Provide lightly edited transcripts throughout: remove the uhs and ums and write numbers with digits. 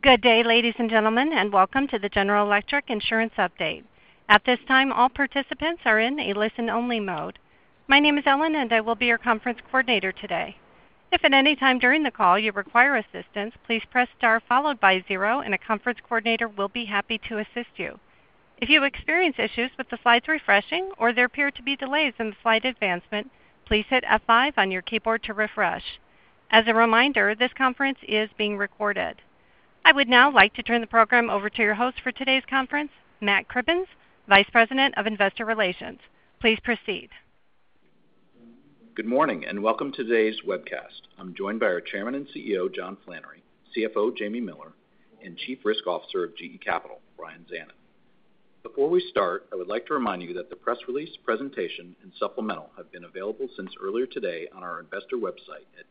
Good day, ladies and gentlemen, and welcome to the General Electric Insurance Update. At this time, all participants are in a listen-only mode. My name is Ellen, and I will be your conference coordinator today. If at any time during the call you require assistance, please press star followed by 0, and a conference coordinator will be happy to assist you. If you experience issues with the slides refreshing or there appear to be delays in the slide advancement, please hit F5 on your keyboard to refresh. As a reminder, this conference is being recorded. I would now like to turn the program over to your host for today's conference, Matt Cribbins, Vice President of Investor Relations. Please proceed. Good morning and welcome to today's webcast. I'm joined by our Chairman and CEO, John Flannery, CFO, Jamie Miller, and Chief Risk Officer of GE Capital, Brian Zanon. Before we start, I would like to remind you that the press release, presentation, and supplemental have been available since earlier today on our investor website at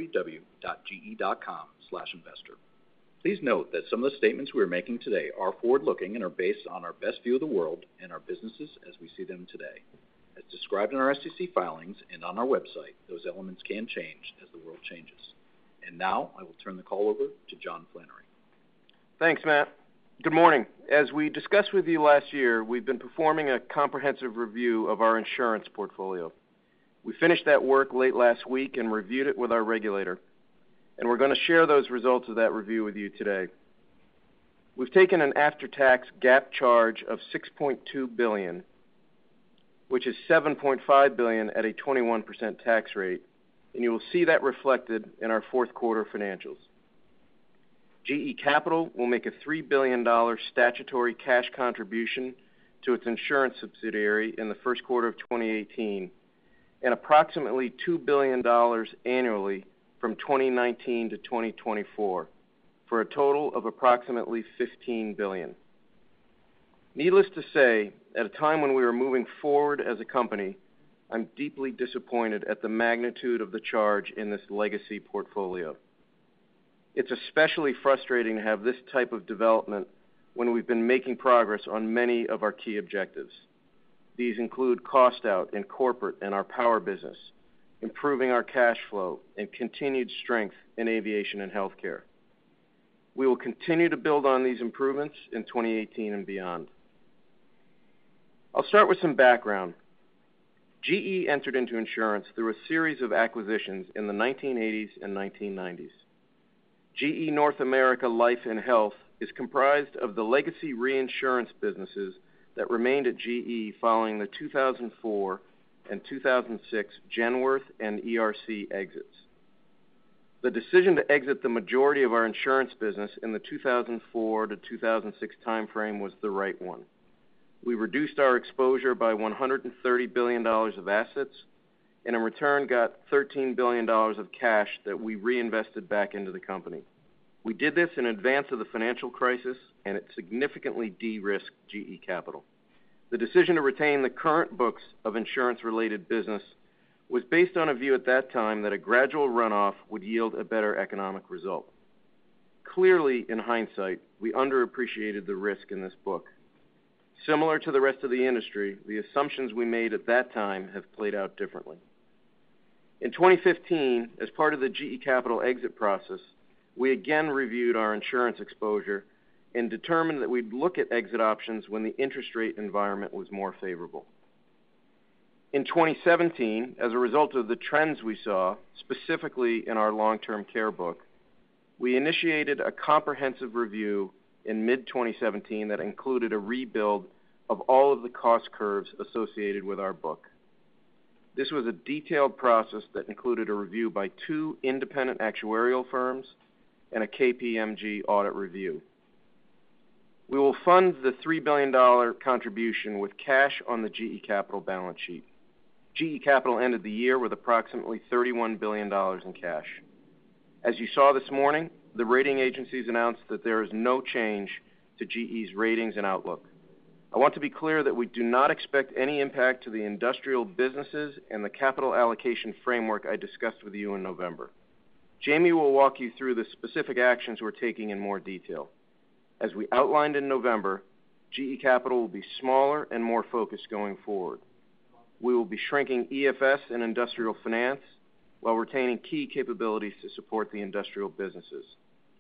www.ge.com/investor. Please note that some of the statements we are making today are forward-looking and are based on our best view of the world and our businesses as we see them today. As described in our SEC filings and on our website, those elements can change as the world changes. And now I will turn the call over to John Flannery. Thanks, Matt. Good morning. As we discussed with you last year, we've been performing a comprehensive review of our insurance portfolio. We finished that work late last week and reviewed it with our regulator, and we're going to share those results of that review with you today. We've taken an after-tax GAAP charge of $6.2 billion, which is $7.5 billion at a 21% tax rate, and you will see that reflected in our fourth quarter financials. GE Capital will make a $3 billion statutory cash contribution to its insurance subsidiary in the first quarter of 2018 and approximately $2 billion annually from 2019 to 2024 for a total of approximately $15 billion. Needless to say, at a time when we are moving forward as a company, I'm deeply disappointed at the magnitude of the charge in this legacy portfolio. It's especially frustrating to have this type of development when we've been making progress on many of our key objectives. These include cost out in corporate and our power business, improving our cash flow, and continued strength in aviation and healthcare. We will continue to build on these improvements in 2018 and beyond. I'll start with some background. GE entered into insurance through a series of acquisitions in the 1980s and 1990s. GE North America Life and Health is comprised of the legacy reinsurance businesses that remained at GE following the 2004 and 2006 Genworth and ERC exits. The decision to exit the majority of our insurance business in the 2004 to 2006 timeframe was the right one. We reduced our exposure by $130 billion of assets, and in return got $13 billion of cash that we reinvested back into the company. We did this in advance of the financial crisis, and it significantly de-risked GE Capital. The decision to retain the current books of insurance-related business was based on a view at that time that a gradual runoff would yield a better economic result. Clearly, in hindsight, we underappreciated the risk in this book. Similar to the rest of the industry, the assumptions we made at that time have played out differently. In 2015, as part of the GE Capital exit process, we again reviewed our insurance exposure and determined that we'd look at exit options when the interest rate environment was more favorable. In 2017, as a result of the trends we saw, specifically in our long-term care book, we initiated a comprehensive review in mid-2017 that included a rebuild of all of the cost curves associated with our book. This was a detailed process that included a review by 2 independent actuarial firms and a KPMG audit review. We will fund the $3 billion contribution with cash on the GE Capital balance sheet. GE Capital ended the year with approximately $31 billion in cash. As you saw this morning, the rating agencies announced that there is no change to GE's ratings and outlook. I want to be clear that we do not expect any impact to the industrial businesses and the capital allocation framework I discussed with you in November. Jamie will walk you through the specific actions we're taking in more detail. As we outlined in November, GE Capital will be smaller and more focused going forward. We will be shrinking EFS and industrial finance while retaining key capabilities to support the industrial businesses.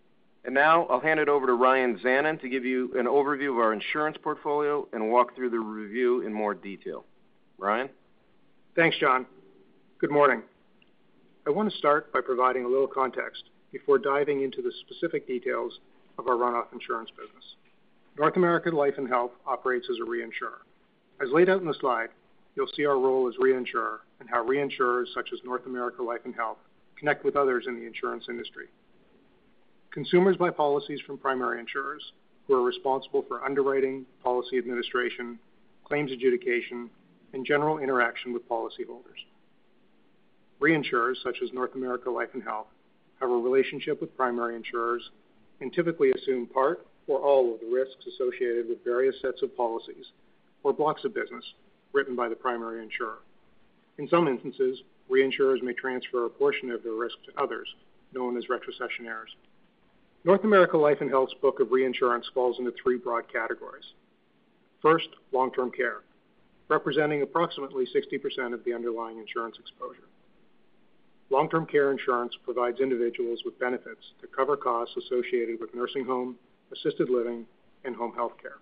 And now I'll hand it over to Ryan Zanin to give you an overview of our insurance portfolio and walk through the review in more detail. Ryan? Thanks, John. Good morning. I want to start by providing a little context before diving into the specific details of our runoff insurance business. North American Life and Health operates as a reinsurer. As laid out in the slide, you'll see our role as reinsurer and how reinsurers such as North America Life and Health connect with others in the insurance industry. Consumers buy policies from primary insurers who are responsible for underwriting, policy administration, claims adjudication, and general interaction with policyholders. Reinsurers such as North America Life and Health have a relationship with primary insurers and typically assume part or all of the risks associated with various sets of policies or blocks of business written by the primary insurer. In some instances, reinsurers may transfer a portion of their risk to others, known as retrocessionaires. North America Life and Health's book of reinsurance falls into three broad categories. First, long-term care, representing approximately 60% of the underlying insurance exposure. Long-term care insurance provides individuals with benefits to cover costs associated with nursing home, assisted living, and home health care.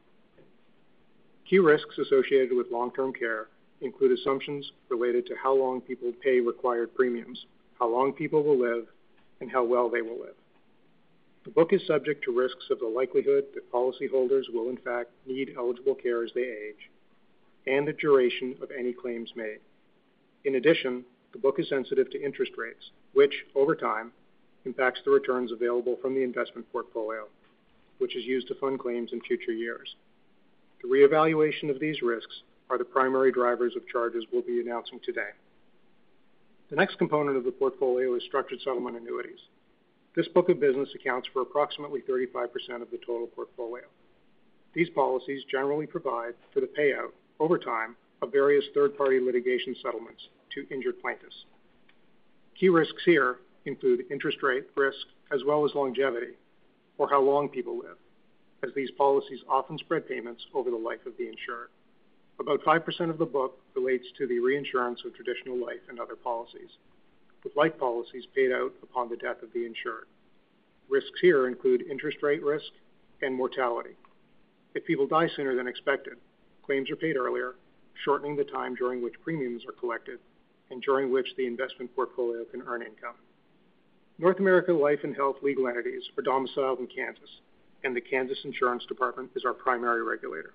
Key risks associated with long-term care include assumptions related to how long people pay required premiums, how long people will live, and how well they will live. The book is subject to risks of the likelihood that policyholders will in fact need eligible care as they age, and the duration of any claims made. In addition, the book is sensitive to interest rates, which, over time, impacts the returns available from the investment portfolio, which is used to fund claims in future years. The reevaluation of these risks are the primary drivers of charges we'll be announcing today. The next component of the portfolio is structured settlement annuities. This book of business accounts for approximately 35% of the total portfolio. These policies generally provide for the payout, over time, of various third-party litigation settlements to injured plaintiffs. Key risks here include interest rate risk as well as longevity, or how long people live, as these policies often spread payments over the life of the insured. About 5% of the book relates to the reinsurance of traditional life and other policies, with life policies paid out upon the death of the insured. Risks here include interest rate risk and mortality. If people die sooner than expected, claims are paid earlier, shortening the time during which premiums are collected and during which the investment portfolio can earn income. North America Life and Health legal entities are domiciled in Kansas, and the Kansas Insurance Department is our primary regulator.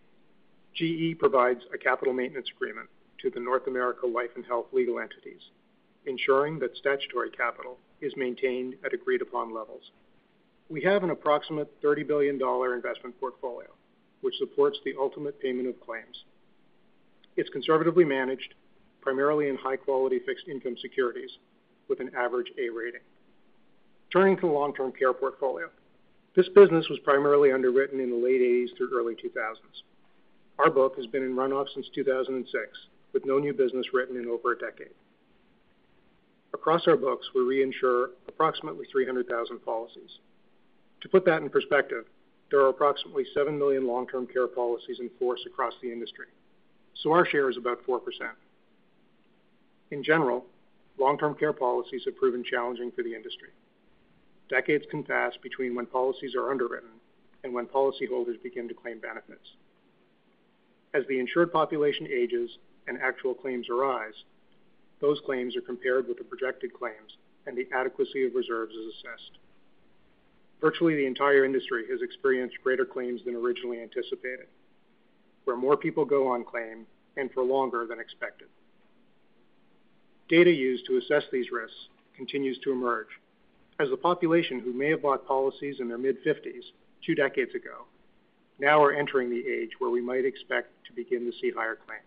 GE provides a capital maintenance agreement to the North America Life and Health legal entities, ensuring that statutory capital is maintained at agreed-upon levels. We have an approximate $30 billion investment portfolio, which supports the ultimate payment of claims. It's conservatively managed, primarily in high-quality fixed income securities, with an average A rating. Turning to the long-term care portfolio. This business was primarily underwritten in the late 80s through early 2000s. Our book has been in runoff since 2006, with no new business written in over a decade. Across our books, we reinsure approximately 300,000 policies. To put that in perspective, there are approximately 7 million long-term care policies in force across the industry, so our share is about 4%. In general, long-term care policies have proven challenging for the industry. Decades can pass between when policies are underwritten and when policyholders begin to claim benefits. As the insured population ages and actual claims arise, those claims are compared with the projected claims and the adequacy of reserves is assessed. Virtually the entire industry has experienced greater claims than originally anticipated, where more people go on claim and for longer than expected. Data used to assess these risks continues to emerge, as the population who may have bought policies in their mid-50s 2 decades ago now are entering the age where we might expect to begin to see higher claims.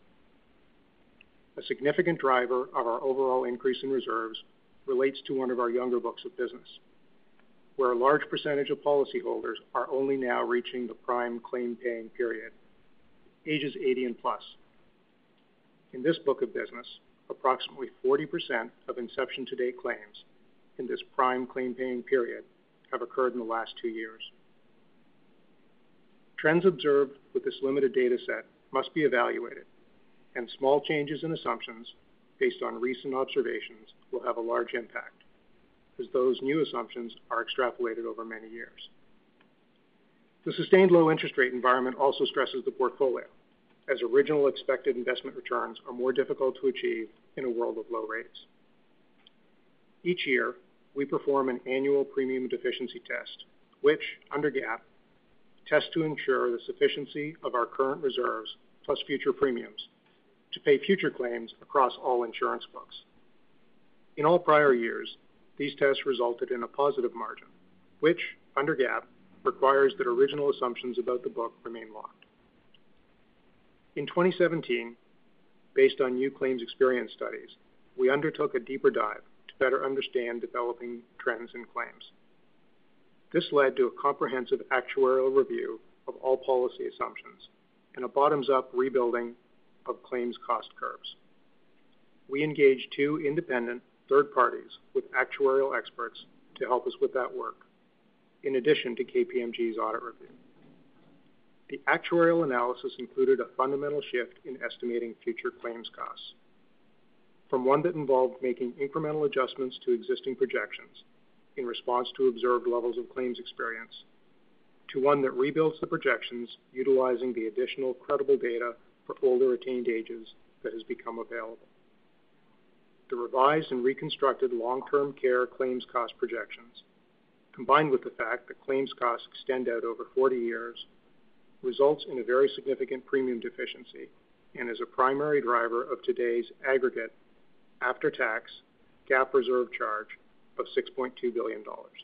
A significant driver of our overall increase in reserves relates to one of our younger books of business, where a large percentage of policyholders are only now reaching the prime claim-paying period, ages 80 and plus. In this book of business, approximately 40% of inception-to-date claims in this prime claim-paying period have occurred in the last 2 years. Trends observed with this limited data set must be evaluated, and small changes in assumptions based on recent observations will have a large impact. as those new assumptions are extrapolated over many years. The sustained low interest rate environment also stresses the portfolio, as original expected investment returns are more difficult to achieve in a world of low rates. Each year, we perform an annual premium deficiency test, which, under GAAP, tests to ensure the sufficiency of our current reserves plus future premiums to pay future claims across all insurance books. In all prior years, these tests resulted in a positive margin, which, under GAAP, requires that original assumptions about the book remain locked. In 2017, based on new claims experience studies, we undertook a deeper dive to better understand developing trends in claims. This led to a comprehensive actuarial review of all policy assumptions and a bottoms-up rebuilding of claims cost curves. We engaged two independent third parties with actuarial experts to help us with that work, in addition to KPMG's audit review. The actuarial analysis included a fundamental shift in estimating future claims costs, from one that involved making incremental adjustments to existing projections in response to observed levels of claims experience, to one that rebuilds the projections utilizing the additional credible data for older attained ages that has become available. The revised and reconstructed long-term care claims cost projections, combined with the fact that claims costs extend out over 40 years, results in a very significant premium deficiency and is a primary driver of today's aggregate after-tax GAAP reserve charge of $6.2 billion.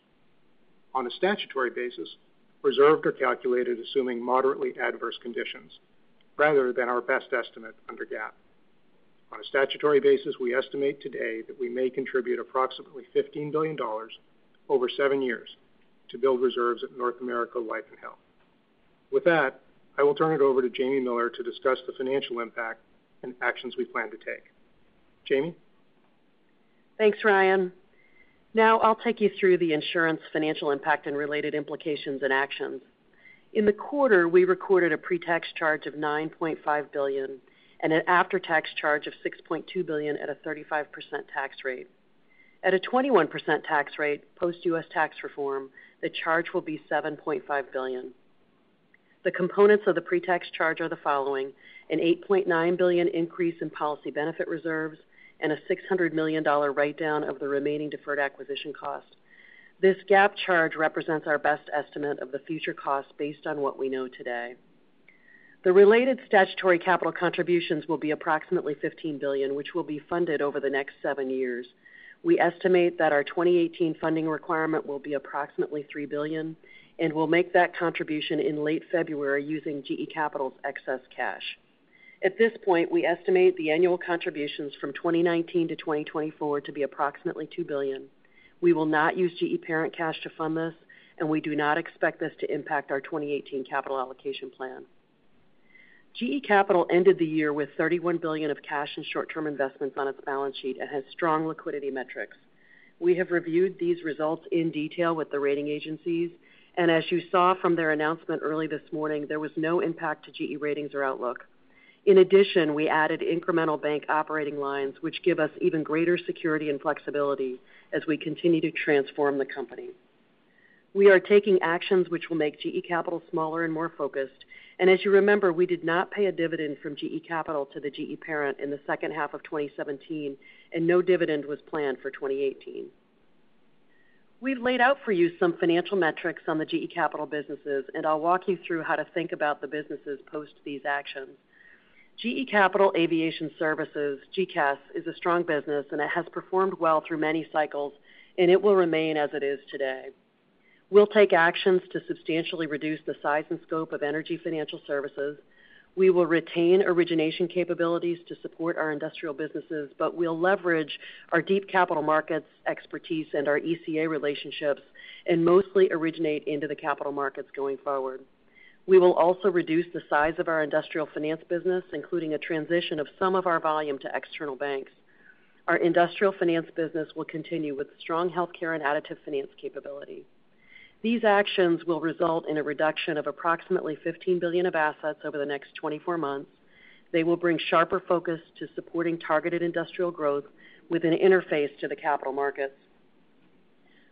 On a statutory basis, reserves are calculated assuming moderately adverse conditions, rather than our best estimate under GAAP. On a statutory basis, we estimate today that we may contribute approximately $15 billion over 7 years to build reserves at North America Life and Health. With that, I will turn it over to Jamie Miller to discuss the financial impact and actions we plan to take. Jamie? Thanks, Ryan. Now I'll take you through the insurance financial impact and related implications and actions. In the quarter, we recorded a pre-tax charge of $9.5 billion and an after-tax charge of $6.2 billion at a 35% tax rate. At a 21% tax rate, post-U.S. tax reform, the charge will be $7.5 billion. The components of the pre-tax charge are the following: an $8.9 billion increase in policy benefit reserves and a $600 million write-down of the remaining deferred acquisition cost. This GAAP charge represents our best estimate of the future costs based on what we know today. The related statutory capital contributions will be approximately $15 billion, which will be funded over the next 7 years. We estimate that our 2018 funding requirement will be approximately $3 billion, and we'll make that contribution in late February using GE Capital's excess cash. At this point, we estimate the annual contributions from 2019 to 2024 to be approximately $2 billion. We will not use GE parent cash to fund this, and we do not expect this to impact our 2018 capital allocation plan. GE Capital ended the year with $31 billion of cash and short-term investments on its balance sheet and has strong liquidity metrics. We have reviewed these results in detail with the rating agencies, and as you saw from their announcement early this morning, there was no impact to GE ratings or outlook. In addition, we added incremental bank operating lines, which give us even greater security and flexibility as we continue to transform the company. We are taking actions which will make GE Capital smaller and more focused, and as you remember, we did not pay a dividend from GE Capital to the GE parent in the second half of 2017, and no dividend was planned for 2018. We've laid out for you some financial metrics on the GE Capital businesses, and I'll walk you through how to think about the businesses post these actions. GE Capital Aviation Services, GECAS, is a strong business, and it has performed well through many cycles, and it will remain as it is today. We'll take actions to substantially reduce the size and scope of Energy Financial Services. We will retain origination capabilities to support our industrial businesses, but we'll leverage our deep capital markets expertise and our ECA relationships and mostly originate into the capital markets going forward. We will also reduce the size of our industrial finance business, including a transition of some of our volume to external banks. Our industrial finance business will continue with strong healthcare and additive finance capability. These actions will result in a reduction of approximately $15 billion of assets over the next 24 months. They will bring sharper focus to supporting targeted industrial growth with an interface to the capital markets.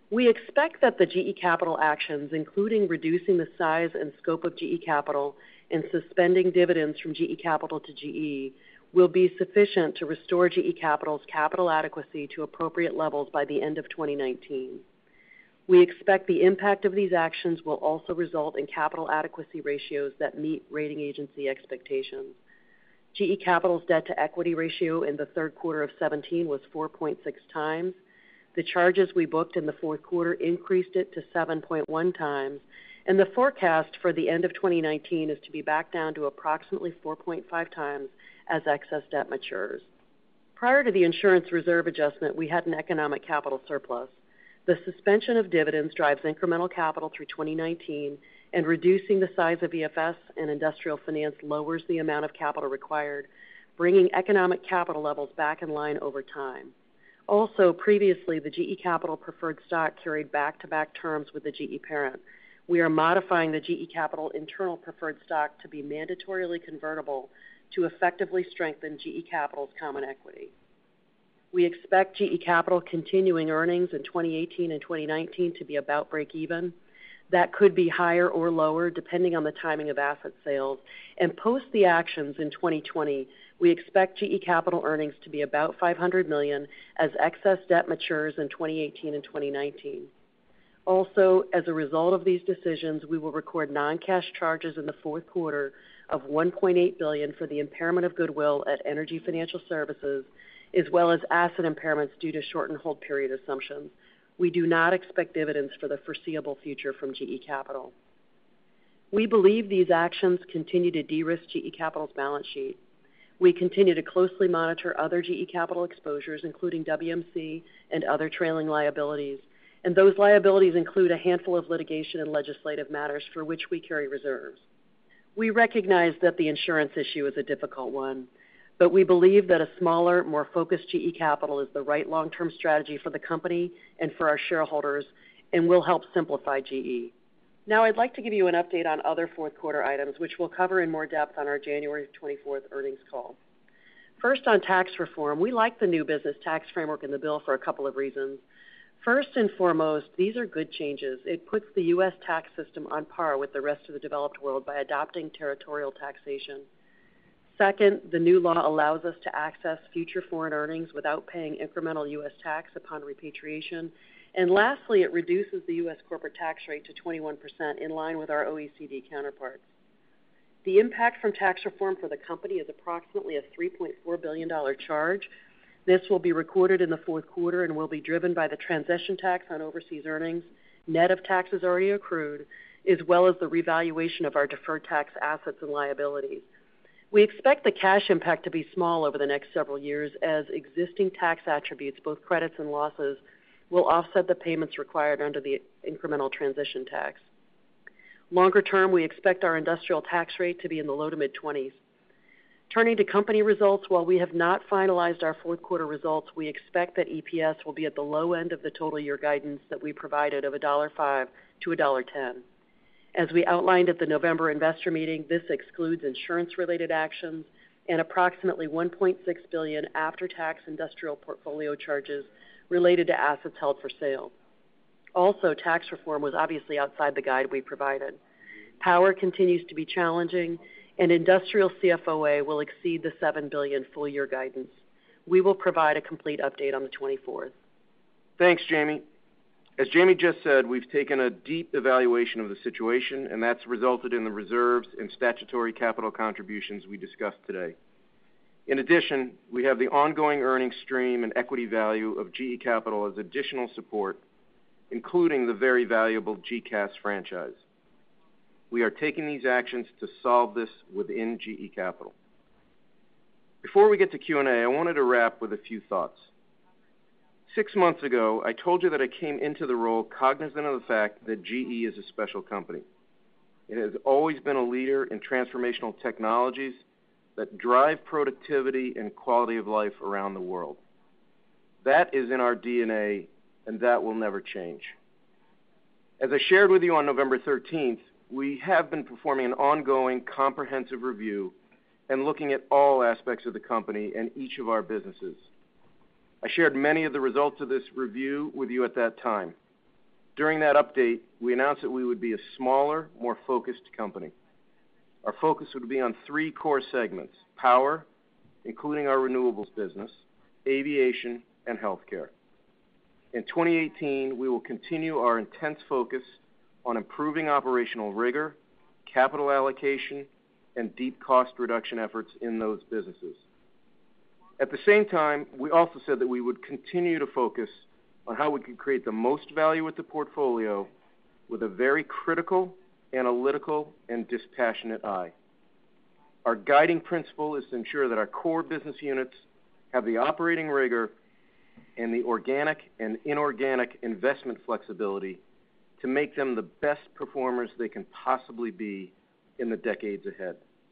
We expect that the GE Capital actions, including reducing the size and scope of GE Capital and suspending dividends from GE Capital to GE, will be sufficient to restore GE Capital's capital adequacy to appropriate levels by the end of 2019. We expect the impact of these actions will also result in capital adequacy ratios that meet rating agency expectations. GE Capital's debt-to-equity ratio in the third quarter of 2017 was 4.6 times. The charges we booked in the fourth quarter increased it to 7.1 times, and the forecast for the end of 2019 is to be back down to approximately 4.5 times as excess debt matures. Prior to the insurance reserve adjustment, we had an economic capital surplus. The suspension of dividends drives incremental capital through 2019, and reducing the size of EFS and industrial finance lowers the amount of capital required, bringing economic capital levels back in line over time. Also, previously, the GE Capital preferred stock carried back-to-back terms with the GE parent. We are modifying the GE Capital internal preferred stock to be mandatorily convertible to effectively strengthen GE Capital's common equity. We expect GE Capital continuing earnings in 2018 and 2019 to be about break even. That could be higher or lower depending on the timing of asset sales. And post the actions in 2020, we expect GE Capital earnings to be about $500 million as excess debt matures in 2018 and 2019. Also, as a result of these decisions, we will record non-cash charges in the fourth quarter of $1.8 billion for the impairment of goodwill at Energy Financial Services, as well as asset impairments due to shortened hold period assumptions. We do not expect dividends for the foreseeable future from GE Capital. We believe these actions continue to de-risk GE Capital's balance sheet. We continue to closely monitor other GE Capital exposures, including WMC and other trailing liabilities, and those liabilities include a handful of litigation and legislative matters for which we carry reserves. We recognize that the insurance issue is a difficult one, but we believe that a smaller, more focused GE Capital is the right long-term strategy for the company and for our shareholders, and will help simplify GE. Now I'd like to give you an update on other fourth quarter items, which we'll cover in more depth on our January 24th earnings call. First, on tax reform, we like the new business tax framework in the bill for a couple of reasons. First and foremost, these are good changes. It puts the U.S. tax system on par with the rest of the developed world by adopting territorial taxation. Second, the new law allows us to access future foreign earnings without paying incremental U.S. tax upon repatriation. And lastly, it reduces the U.S. corporate tax rate to 21% in line with our OECD counterparts. The impact from tax reform for the company is approximately a $3.4 billion charge. This will be recorded in the fourth quarter and will be driven by the transition tax on overseas earnings, net of taxes already accrued, as well as the revaluation of our deferred tax assets and liabilities. We expect the cash impact to be small over the next several years as existing tax attributes, both credits and losses, will offset the payments required under the incremental transition tax. Longer term, we expect our industrial tax rate to be in the low to mid-20s. Turning to company results, while we have not finalized our fourth quarter results, we expect that EPS will be at the low end of the total year guidance that we provided of $1.05 to $1.10. As we outlined at the November investor meeting, this excludes insurance-related actions and approximately $1.6 billion after-tax industrial portfolio charges related to assets held for sale. Also, tax reform was obviously outside the guide we provided. Power continues to be challenging, and industrial CFOA will exceed the $7 billion full-year guidance. We will provide a complete update on the 24th. Thanks, Jamie. As Jamie just said, we've taken a deep evaluation of the situation, and that's resulted in the reserves and statutory capital contributions we discussed today. In addition, we have the ongoing earnings stream and equity value of GE Capital as additional support, including the very valuable GCAS franchise. We are taking these actions to solve this within GE Capital. Before we get to Q&A, I wanted to wrap with a few thoughts. 6 months ago, I told you that I came into the role cognizant of the fact that GE is a special company. It has always been a leader in transformational technologies that drive productivity and quality of life around the world. That is in our DNA, and that will never change. As I shared with you on November 13th, we have been performing an ongoing comprehensive review and looking at all aspects of the company and each of our businesses. I shared many of the results of this review with you at that time. During that update, we announced that we would be a smaller, more focused company. Our focus would be on 3 core segments: power, including our renewables business, aviation, and healthcare. In 2018, we will continue our intense focus on improving operational rigor, capital allocation, and deep cost reduction efforts in those businesses. At the same time, we also said that we would continue to focus on how we could create the most value with the portfolio with a very critical, analytical, and dispassionate eye. Our guiding principle is to ensure that our core business units have the operating rigor and the organic and inorganic investment flexibility to make them the best performers they can possibly be in the decades ahead.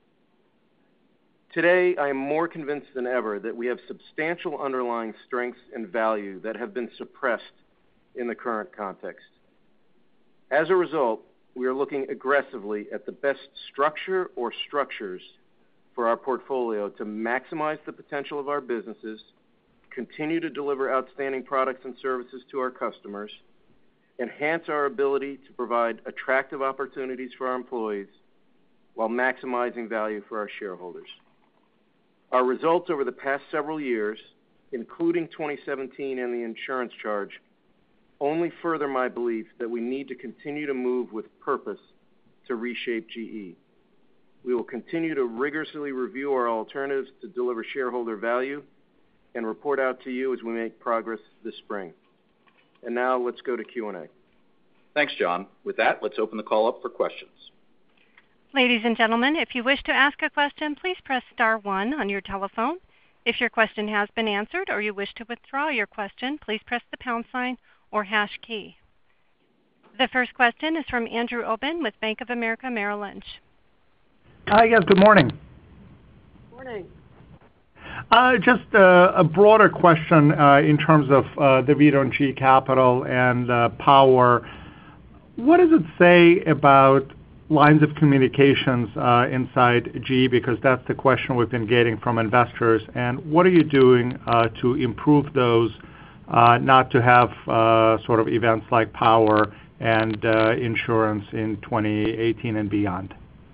Today, I am more convinced than ever that we have substantial underlying strengths and value that have been suppressed in the current context. As a result, we are looking aggressively at the best structure or structures for our portfolio to maximize the potential of our businesses, continue to deliver outstanding products and services to our customers, enhance our ability to provide attractive opportunities for our employees, while maximizing value for our shareholders. Our results over the past several years, including 2017 and the insurance charge, only further my belief that we need to continue to move with purpose to reshape GE. We will continue to rigorously review our alternatives to deliver shareholder value and report out to you as we make progress this spring. And now let's go to Q&A. Thanks, John. With that, let's open the call up for questions. Ladies and gentlemen, if you wish to ask a question, please press star 1 on your telephone. If your question has been answered or you wish to withdraw your question, please press the pound sign or hash key. The first question is from Andrew Obin with Bank of America Merrill Lynch. Hi, yes, good morning. Morning. Just a broader question in terms of the veto on GE Capital and power. What does it say about lines of communications inside GE? Because that's the question we've been getting from investors. And what are you doing to improve those, not to have sort of events like power and insurance in 2018 and beyond?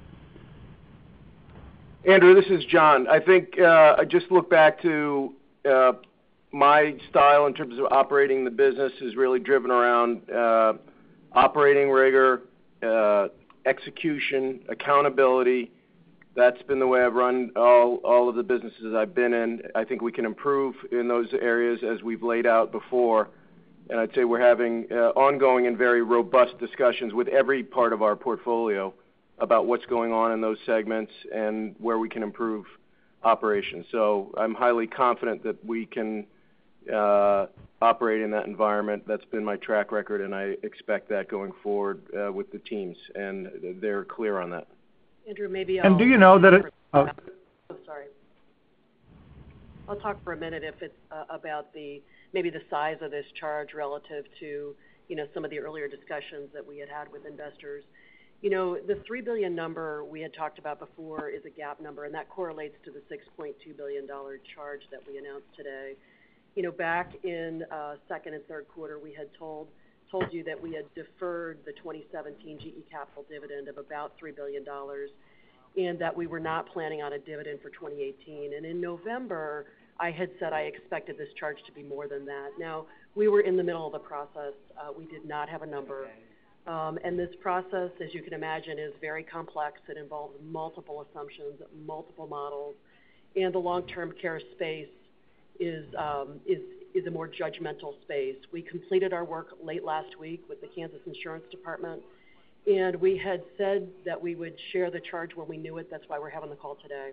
Andrew, this is John. I think I just look back to my style in terms of operating the business is really driven around operating rigor, execution, accountability. That's been the way I've run all of the businesses I've been in. I think we can improve in those areas as we've laid out before. And I'd say we're having ongoing and very robust discussions with every part of our portfolio about what's going on in those segments and where we can improve operations. So I'm highly confident that we can operate in that environment. That's been my track record, and I expect that going forward with the teams, and they're clear on that. Andrew, maybe And do you know that it... Oh, sorry. I'll talk for a minute if it's about maybe the size of this charge relative to, some of the earlier discussions that we had with investors. The $3 billion number we had talked about before is a GAAP number, and that correlates to the $6.2 billion charge that we announced today. Back in second and third quarter, we had told you that we had deferred the 2017 GE Capital dividend of about $3 billion, and that we were not planning on a dividend for 2018. And in November, I had said I expected this charge to be more than that. Now, we were in the middle of the process. We did not have a number. And this process, as you can imagine, is very complex. It involves multiple assumptions, multiple models, and the long-term care space is a more judgmental space. We completed our work late last week with the Kansas Insurance Department, and we had said that we would share the charge when we knew it. That's why we're having the call today.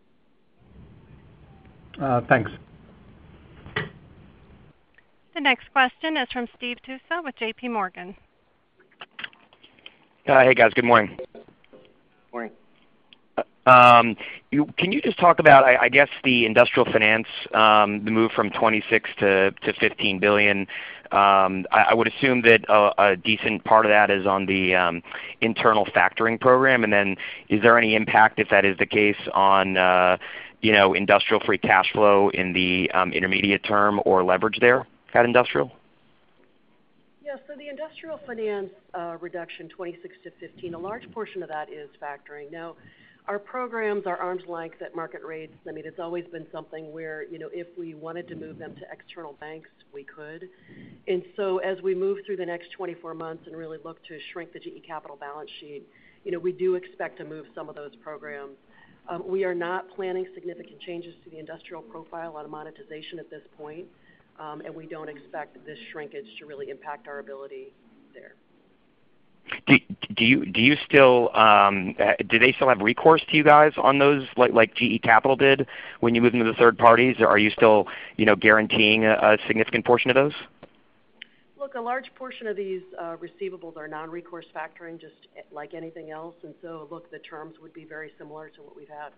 Thanks. The next question is from Steve Tusa with J.P. Morgan. Hey, guys. Good morning. Morning. Can you just talk about, I guess, the industrial finance, the move from 26 to 15 billion? I would assume that a decent part of that is on the internal factoring program. And then is there any impact, if that is the case, on industrial free cash flow in the intermediate term or leverage there at industrial? Yeah, Yeah, so the industrial finance reduction, 26 to 15, a large portion of that is factoring. Now, our programs are arm's length at market rates. I mean, it's always been something where, if we wanted to move them to external banks, we could. And so as we move through the next 24 months and really look to shrink the GE Capital balance sheet, we do expect to move some of those programs. We are not planning significant changes to the industrial profile on monetization at this point, and we don't expect this shrinkage to really impact our ability there. Do you still do they still have recourse to you guys on those like GE Capital did when you moved into the third parties? Or are you still guaranteeing a significant portion of those? Look, a large portion of these receivables are non-recourse factoring, just like anything else, and so look, the terms would be very similar to what we've had.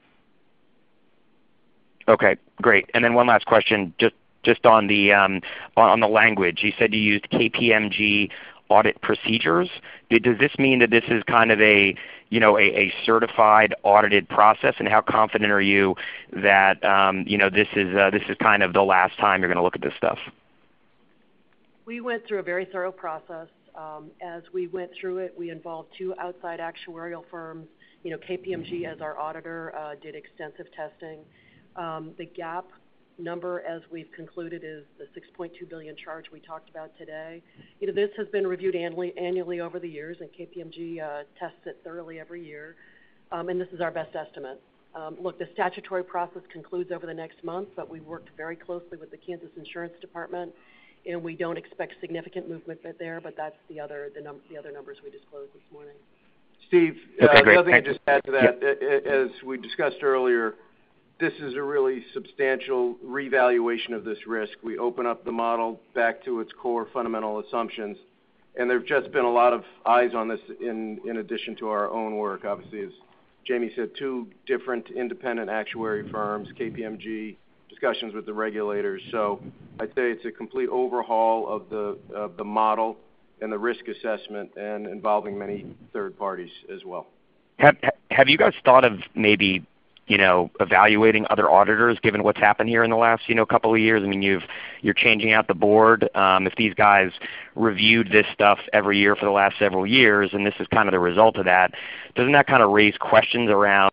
Okay, great. And then one last question, just on the language. You said you used KPMG audit procedures. Does this mean that this is kind of a certified audited process? And how confident are you that this is kind of the last time you're going to look at this stuff? We went through a very thorough process. As we went through it, we involved 2 outside actuarial firms. KPMG as our auditor did extensive testing. The GAAP number, as we've concluded, is the $6.2 billion charge we talked about today. This has been reviewed annually over the years, and KPMG tests it thoroughly every year, and this is our best estimate. Look, the statutory process concludes over the next month, but we've worked very closely with the Kansas Insurance Department, and we don't expect significant movement there, but that's the other numbers we disclosed this morning. Steve, okay, great. The other thing to just add to that, as we discussed earlier, this is a really substantial revaluation of this risk. We open up the model back to its core fundamental assumptions, and there have just been a lot of eyes on this in addition to our own work. Obviously, as Jamie said, 2 different independent actuary firms, KPMG, discussions with the regulators. So I'd say it's a complete overhaul of the model and the risk assessment, and involving many third parties as well. Have you guys thought of maybe evaluating other auditors, given what's happened here in the last, couple of years? I mean, you're changing out the board. If these guys reviewed this stuff every year for the last several years, and this is kind of the result of that, doesn't that kind of raise questions around?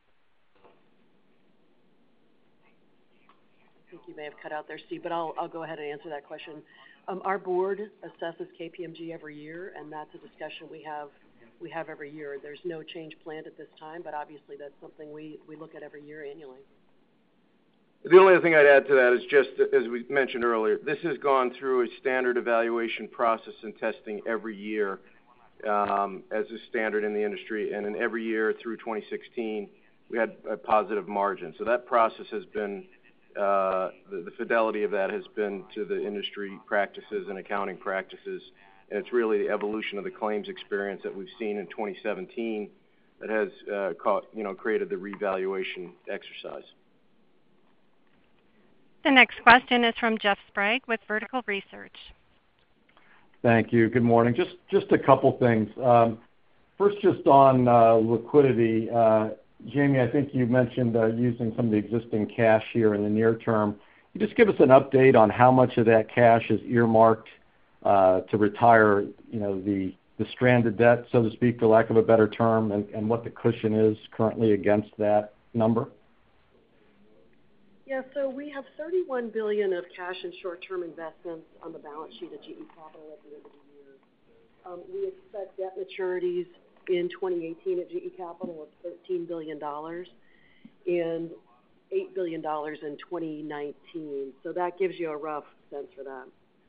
I think you may have cut out there, Steve, but I'll go ahead and answer that question. Our board assesses KPMG every year, and that's a discussion we have every year. There's no change planned at this time, but obviously that's something we look at every year annually. The only other thing I'd add to that is just, as we mentioned earlier, this has gone through a standard evaluation process and testing every year as a standard in the industry, and in every year through 2016, we had a positive margin. So that process has been, the fidelity of that has been to the industry practices and accounting practices. And it's really the evolution of the claims experience that we've seen in 2017 that has created the revaluation exercise. The next question is from Jeff Sprague with Vertical Research. Thank you. Good morning. Just a couple things. First, just on liquidity. Jamie, I think you mentioned using some of the existing cash here in the near term. Can you just give us an update on how much of that cash is earmarked to retire, the stranded debt, so to speak, for lack of a better term, and what the cushion is currently against that number? Yeah, so we have $31 billion of cash and short-term investments on the balance sheet of GE Capital at the end of the year. We expect debt maturities in 2018 at GE Capital of $13 billion and $8 billion in 2019. So that gives you a rough sense for that.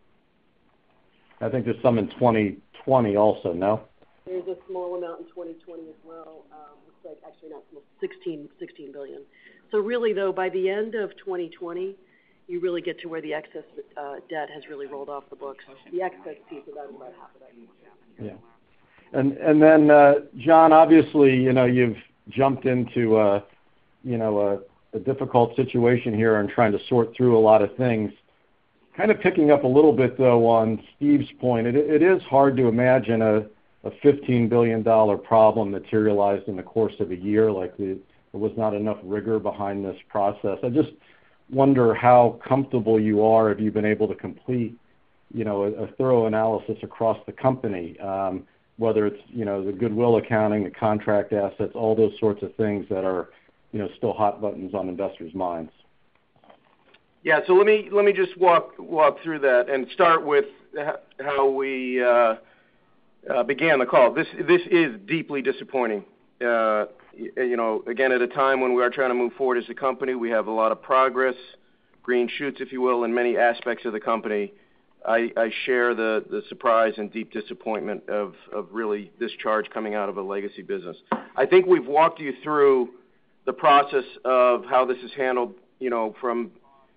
I think there's some in 2020 also, no? There's a small amount in 2020 as well. Looks like actually not small, 16 billion. So really, though, by the end of 2020, you really get to where the excess debt has really rolled off the books. The excess piece of that is about half of that. Yeah. And then, John, obviously, you've jumped into a difficult situation here and trying to sort through a lot of things. Kind of picking up a little bit, though, on Steve's point, it is hard to imagine a $15 billion problem materialized in the course of a year, like there was not enough rigor behind this process. I just wonder how comfortable you are if you've been able to complete a thorough analysis across the company, whether it's, the goodwill accounting, the contract assets, all those sorts of things that are, still hot buttons on investors' minds. Yeah, so let me just walk through that and start with how we began the call. This is deeply disappointing. Again, at a time when we are trying to move forward as a company, we have a lot of progress, green shoots, if you will, in many aspects of the company. I share the surprise and deep disappointment of really this charge coming out of a legacy business. I think we've walked you through the process of how this is handled, from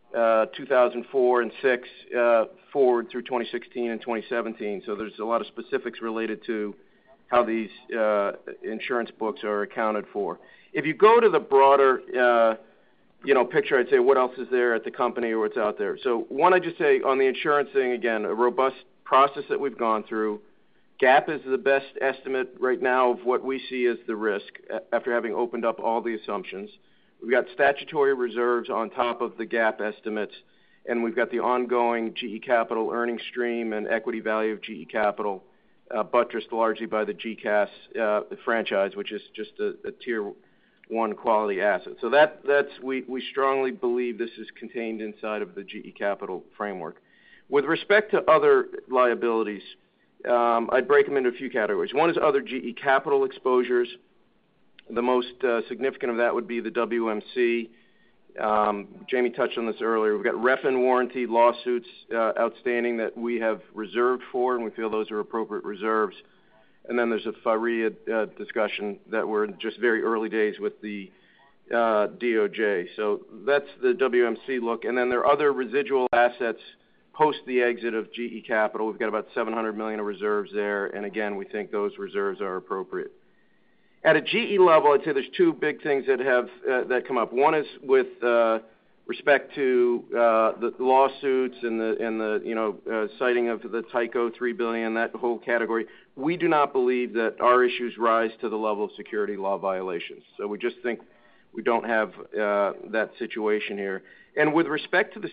2004 and 6 forward through 2016 and 2017. So there's a lot of specifics related to how these insurance books are accounted for. If you go to the broader picture, I'd say what else is there at the company or what's out there. So one, I just say on the insurance thing, again, a robust process that we've gone through. GAAP is the best estimate right now of what we see as the risk after having opened up all the assumptions. We've got statutory reserves on top of the GAAP estimates, and we've got the ongoing GE Capital earnings stream and equity value of GE Capital, buttressed largely by the GCAS franchise, which is just a tier one quality asset. So we strongly believe this is contained inside of the GE Capital framework. With respect to other liabilities, I'd break them into a few categories. One is other GE Capital exposures. The most significant of that would be the WMC. Jamie touched on this earlier. We've got rep and warranty lawsuits outstanding that we have reserved for, and we feel those are appropriate reserves. And then there's a FIREA discussion that we're in just very early days with the DOJ. So that's the WMC look. And then there are other residual assets post the exit of GE Capital. We've got about $700 million of reserves there, and again, we think those reserves are appropriate. At a GE level, I'd say there's two big things that have that come up. One is with respect to the lawsuits and the citing of the Tyco $3 billion, that whole category. We do not believe that our issues rise to the level of security law violations. So we just think we don't have that situation here. And with respect to the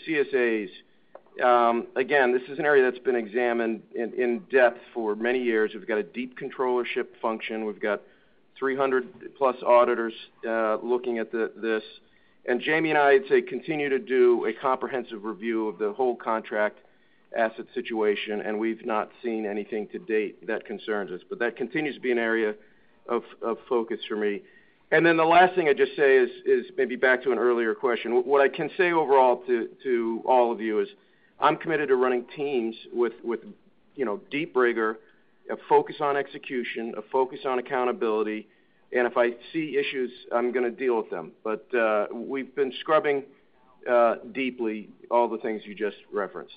CSAs, again, this is an area that's been examined in depth for many years. We've got a deep controllership function. We've got 300-plus auditors looking at this. And Jamie and I'd say continue to do a comprehensive review of the whole contract asset situation, and we've not seen anything to date that concerns us. But that continues to be an area of focus for me. And then the last thing I'd just say is maybe back to an earlier question. What I can say overall to all of you is I'm committed to running teams with deep rigor, a focus on execution, a focus on accountability, and if I see issues, I'm going to deal with them. But we've been scrubbing deeply all the things you just referenced.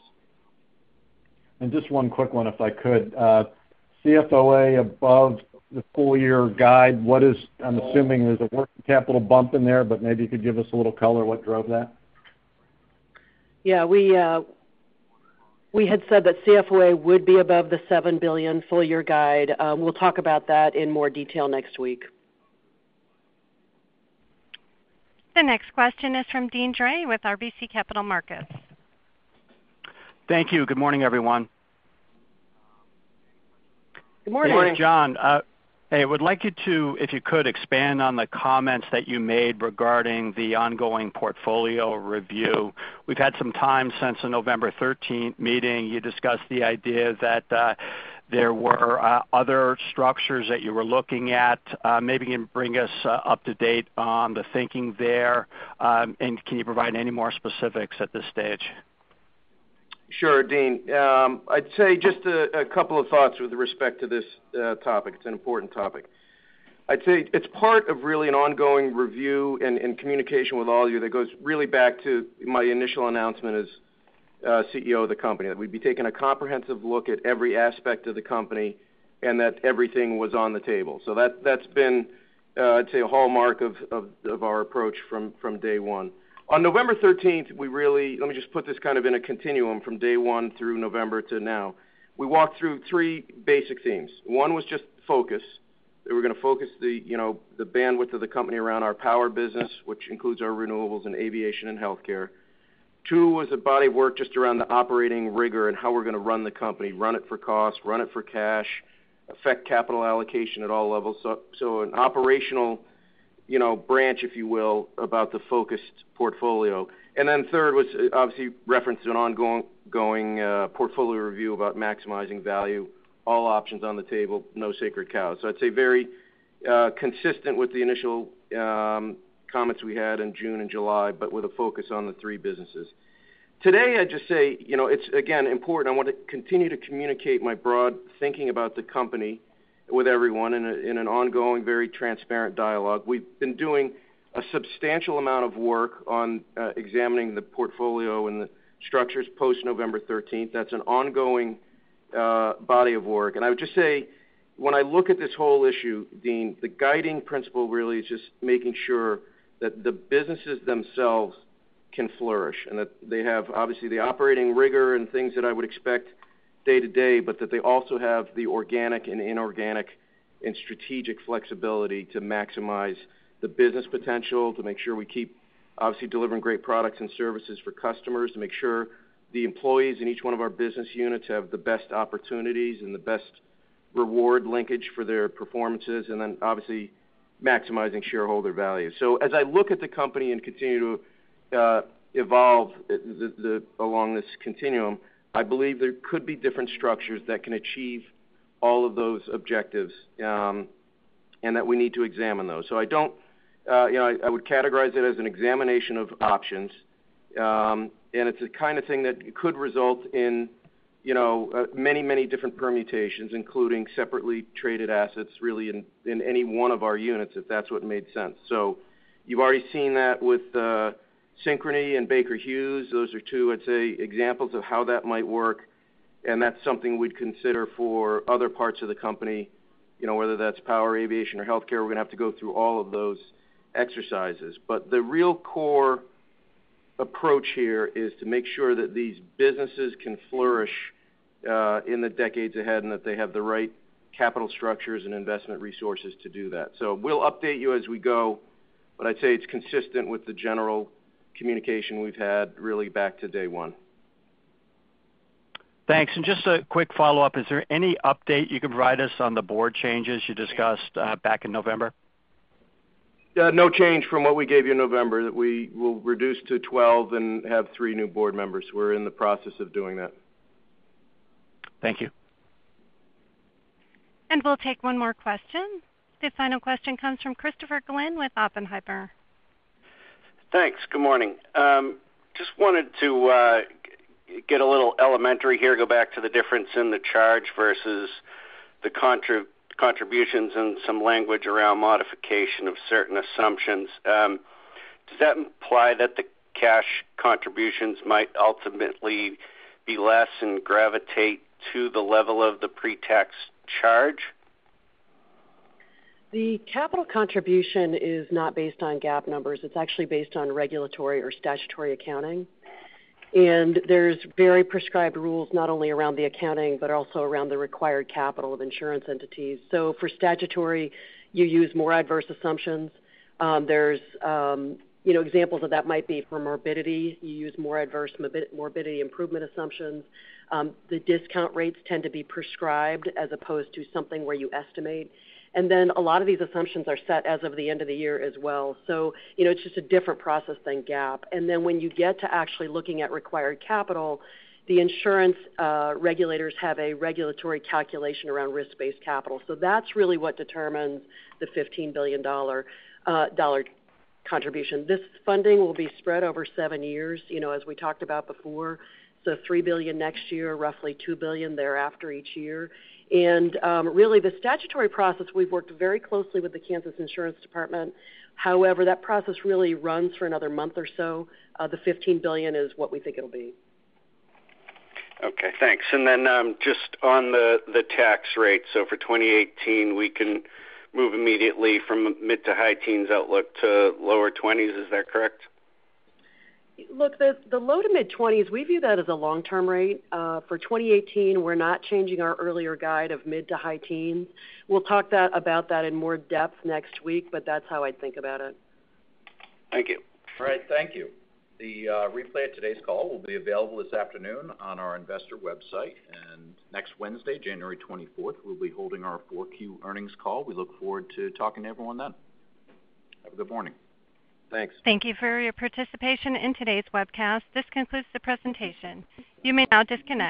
And just one quick one, if I could. CFOA above the full-year guide, I'm assuming there's a working capital bump in there, but maybe you could give us a little color what drove that? Yeah, we had said that CFOA would be above the $7 billion full-year guide. We'll talk about that in more detail next week. The next question is from Deane Dray with RBC Capital Markets. Thank you. Good morning, everyone. Good morning. Good morning. John, I would like you to, if you could, expand on the comments that you made regarding the ongoing portfolio review. We've had some time since the November 13th meeting. You discussed the idea that there were other structures that you were looking at. Maybe you can bring us up to date on the thinking there, and can you provide any more specifics at this stage? Sure, Dean. I'd say just a couple of thoughts with respect to this topic. It's an important topic. I'd say it's part of really an ongoing review and communication with all of you that goes really back to my initial announcement as CEO of the company, that we'd be taking a comprehensive look at every aspect of the company and that everything was on the table. So that's been, I'd say, a hallmark of our approach from day one. On November 13th, let me just put this kind of in a continuum from day one through November to now. We walked through three basic themes. One was just focus. That we're going to focus the bandwidth of the company around our power business, which includes our renewables and aviation and healthcare. 2 was a body of work just around the operating rigor and how we're going to run the company, run it for cost, run it for cash, affect capital allocation at all levels. So an operational, branch, if you will, about the focused portfolio. And then 3rd was obviously reference to an ongoing portfolio review about maximizing value, all options on the table, no sacred cows. So I'd say very consistent with the initial comments we had in June and July, but with a focus on the 3 businesses. Today, I'd just say, it's, again, important. I want to continue to communicate my broad thinking about the company with everyone in an ongoing, very transparent dialogue. We've been doing a substantial amount of work on examining the portfolio and the structures post-November 13th. That's an ongoing body of work. And I would just say, when I look at this whole issue, Dean, the guiding principle really is just making sure that the businesses themselves can flourish and that they have, obviously, the operating rigor and things that I would expect day to day, but that they also have the organic and inorganic and strategic flexibility to maximize the business potential, to make sure we keep, obviously, delivering great products and services for customers, to make sure the employees in each one of our business units have the best opportunities and the best reward linkage for their performances, and then, obviously, maximizing shareholder value. So as I look at the company and continue to evolve along this continuum, I believe there could be different structures that can achieve all of those objectives, and that we need to examine those. So I don't, I would categorize it as an examination of options, and it's the kind of thing that could result in, many, many different permutations, including separately traded assets, really in any one of our units, if that's what made sense. So you've already seen that with Synchrony and Baker Hughes. Those are 2, I'd say, examples of how that might work, and that's something we'd consider for other parts of the company, whether that's power, aviation, or healthcare. We're going to have to go through all of those exercises. But the real core approach here is to make sure that these businesses can flourish in the decades ahead and that they have the right capital structures and investment resources to do that. So we'll update you as we go, but I'd say it's consistent with the general communication we've had really back to day one. Thanks. And just a quick follow-up, is there any update you can provide us on the board changes you discussed back in November? No change from what we gave you in November, that we will reduce to 12 and have 3 new board members. We're in the process of doing that. Thank you. And we'll take one more question. The final question comes from Christopher Glynn with Oppenheimer. Thanks. Good morning. Just wanted to get a little elementary here, go back to the difference in the charge versus the contributions and some language around modification of certain assumptions. Does that imply that the cash contributions might ultimately be less and gravitate to the level of the pre-tax charge? The capital contribution is not based on GAAP numbers. It's actually based on regulatory or statutory accounting. And there's very prescribed rules not only around the accounting but also around the required capital of insurance entities. So for statutory, you use more adverse assumptions. There's examples of that might be for morbidity. You use more adverse morbidity improvement assumptions. The discount rates tend to be prescribed as opposed to something where you estimate. And then a lot of these assumptions are set as of the end of the year as well. So, it's just a different process than GAAP. And then when you get to actually looking at required capital, the insurance regulators have a regulatory calculation around risk-based capital. So that's really what determines the $15 billion contribution. This funding will be spread over 7 years, as we talked about before. So $3 billion next year, roughly $2 billion thereafter each year. And really, the statutory process, we've worked very closely with the Kansas Insurance Department. However, that process really runs for another month or so. The $15 billion is what we think it'll be. Okay, thanks. And then just on the tax rate, so for 2018, we can move immediately from mid to high teens outlook to lower 20s. Is that correct? Look, the low to mid-20s, we view that as a long-term rate. For 2018, we're not changing our earlier guide of mid to high teens. We'll talk about that in more depth next week, but that's how I'd think about it. Thank you. All right, thank you. The replay of today's call will be available this afternoon on our investor website. And next Wednesday, January 24th, we'll be holding our 4Q earnings call. We look forward to talking to everyone then. Have a good morning. Thanks. Thank you for your participation in today's webcast. This concludes the presentation. You may now disconnect.